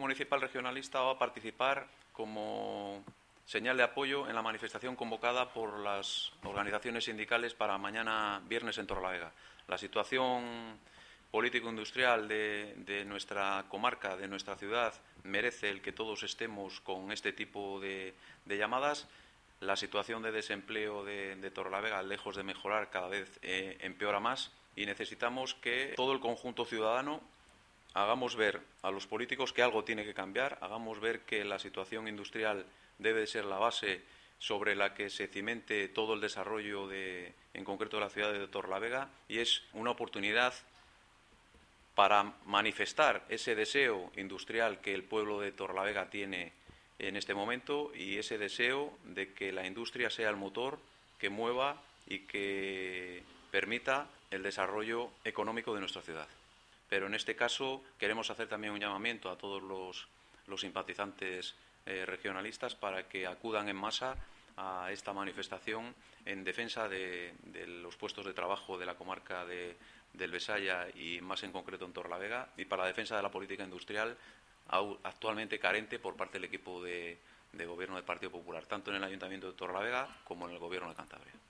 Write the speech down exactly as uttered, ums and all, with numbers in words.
Municipal Regionalista va a participar como señal de apoyo en la manifestación convocada por las organizaciones sindicales para mañana viernes en Torrelavega. La situación político-industrial de, de nuestra comarca, de nuestra ciudad, merece el que todos estemos con este tipo de, de llamadas. La situación de desempleo de, de Torrelavega, lejos de mejorar, cada vez eh, empeora más y necesitamos que todo el conjunto ciudadano hagamos ver a los políticos que algo tiene que cambiar, hagamos ver que la situación industrial debe de ser la base sobre la que se cimente todo el desarrollo, de, en concreto de la ciudad de Torrelavega, y es una oportunidad para manifestar ese deseo industrial que el pueblo de Torrelavega tiene en este momento y ese deseo de que la industria sea el motor que mueva y que permita el desarrollo económico de nuestra ciudad. Pero en este caso queremos hacer también un llamamiento a todos los, los simpatizantes eh, regionalistas para que acudan en masa a esta manifestación en defensa de, de los puestos de trabajo de la comarca de, del Besaya y más en concreto en Torrelavega, y para la defensa de la política industrial actualmente carente por parte del equipo de, de gobierno del Partido Popular, tanto en el Ayuntamiento de Torrelavega como en el Gobierno de Cantabria.